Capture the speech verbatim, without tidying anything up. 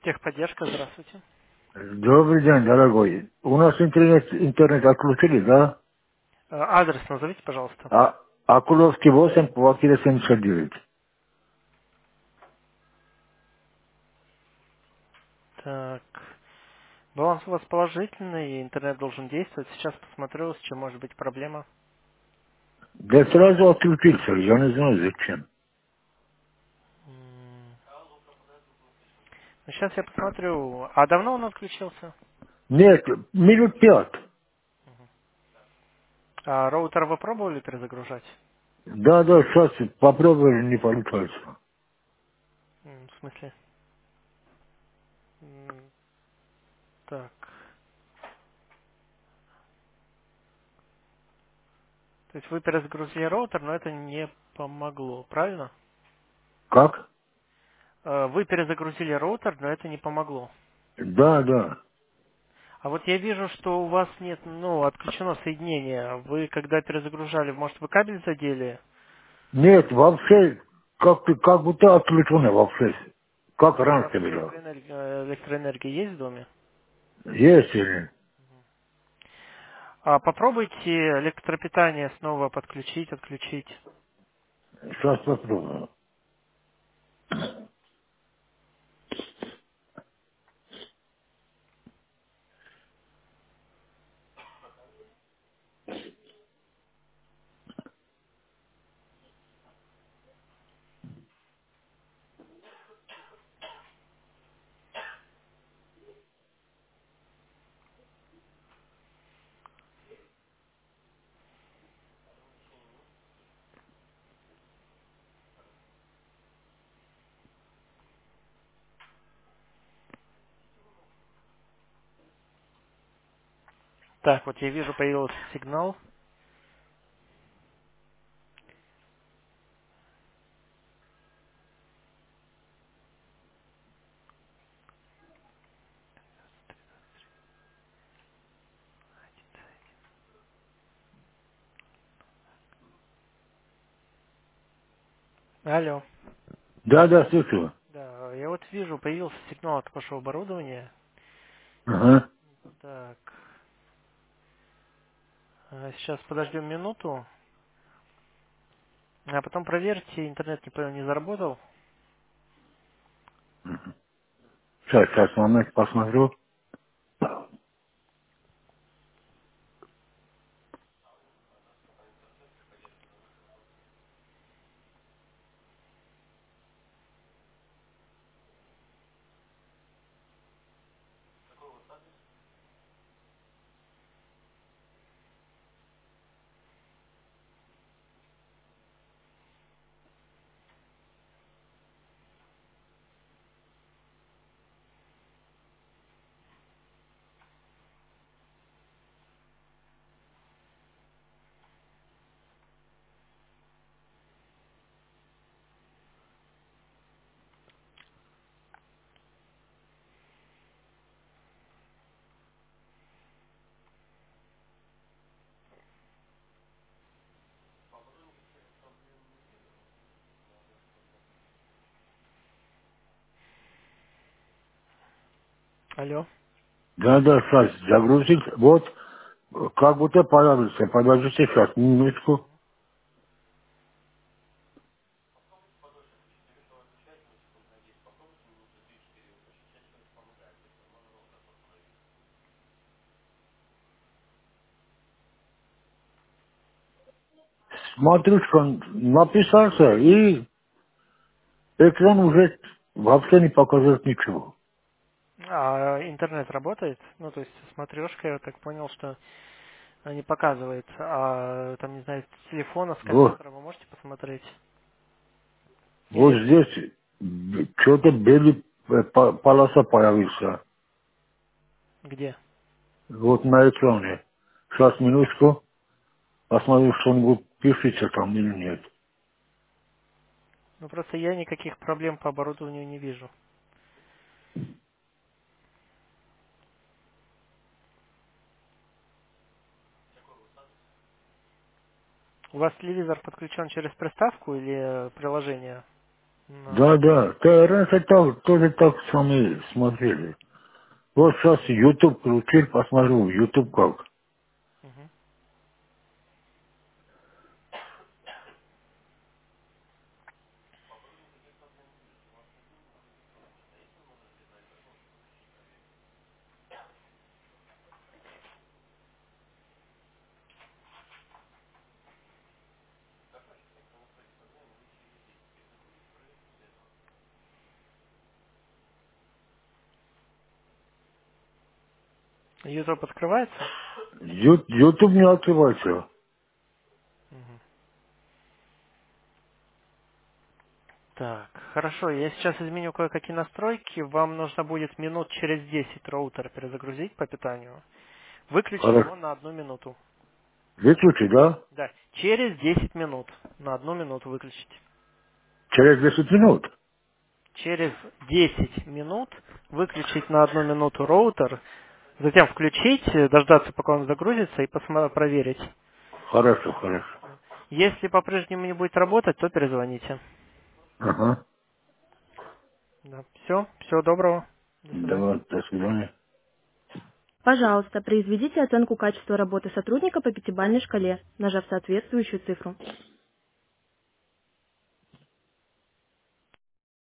Техподдержка, здравствуйте. Добрый день, дорогой. У нас интернет, интернет отключили, да? Э, Адрес назовите, пожалуйста. А Акуловский восемь, квартира семьдесят девять. Так, баланс у вас положительный, и интернет должен действовать. Сейчас посмотрю, с чем может быть проблема. Да сразу отключился, я не знаю зачем. М, ну, сейчас я посмотрю. А давно он отключился? Нет, минут пять. А роутер вы пробовали перезагружать? Да, да, сейчас попробовали, не получается. М, В смысле? М, Так, то есть вы перезагрузили роутер, но это не помогло, правильно? Как? Э, Вы перезагрузили роутер, но это не помогло. Да, да. А вот я вижу, что у вас нет, ну, отключено соединение. Вы когда перезагружали, может, вы кабель задели? Нет, вообще, как, как будто отключено вообще. Как А у вас раньше было. электроэнергия, электроэнергия есть в доме? Есть или? А попробуйте электропитание снова подключить, отключить. Сейчас попробую. Так, вот я вижу, появился сигнал. Алло. Да, да, слышу. Да, я вот вижу, появился сигнал от вашего оборудования. Ага. Так, а, сейчас подождем минуту, а потом проверьте, интернет не, по- не заработал. Сейчас, сейчас, момент, посмотрю. Алло. Да, да, сейчас загрузить. Вот, как будто появился. Подождите сейчас, минутку. Смотрю, что он написался, и экран уже вообще не показывает ничего. А интернет работает? Ну, то есть смотрешка, я так понял, что а, не показывает. А там, не знаю, с телефона, с Вот, компьютера вы можете посмотреть? вот Или здесь что-то белый э, по- полоса появился. где? Вот на экране. Сейчас, минутку. Посмотрю, что-нибудь пишется там или нет. Ну, просто я никаких проблем по оборудованию не вижу. У вас телевизор подключен через приставку или э, приложение? Ну. Да, да. Да, раньше так, тоже так сами смотрели. Вот сейчас YouTube включил, посмотрю, YouTube как. Мгм. YouTube открывается? Ю- YouTube не открывается. Мгм. Так, хорошо, я сейчас изменю кое-какие настройки. Вам нужно будет минут через десять роутер перезагрузить по питанию. Выключить Хорошо. его на одну минуту. Выключи, да? Да, через десять минут. На одну минуту выключить. Через десять минут. Через десять минут выключить на одну минуту роутер, затем включить, э, дождаться, пока он загрузится, и посмо- проверить. Хорошо, хорошо. Если по-прежнему не будет работать, то перезвоните. Ага. Да. Все, всего доброго. До свидания. Давай, до свидания. Пожалуйста, произведите оценку качества работы сотрудника по пятибалльной шкале, нажав соответствующую цифру.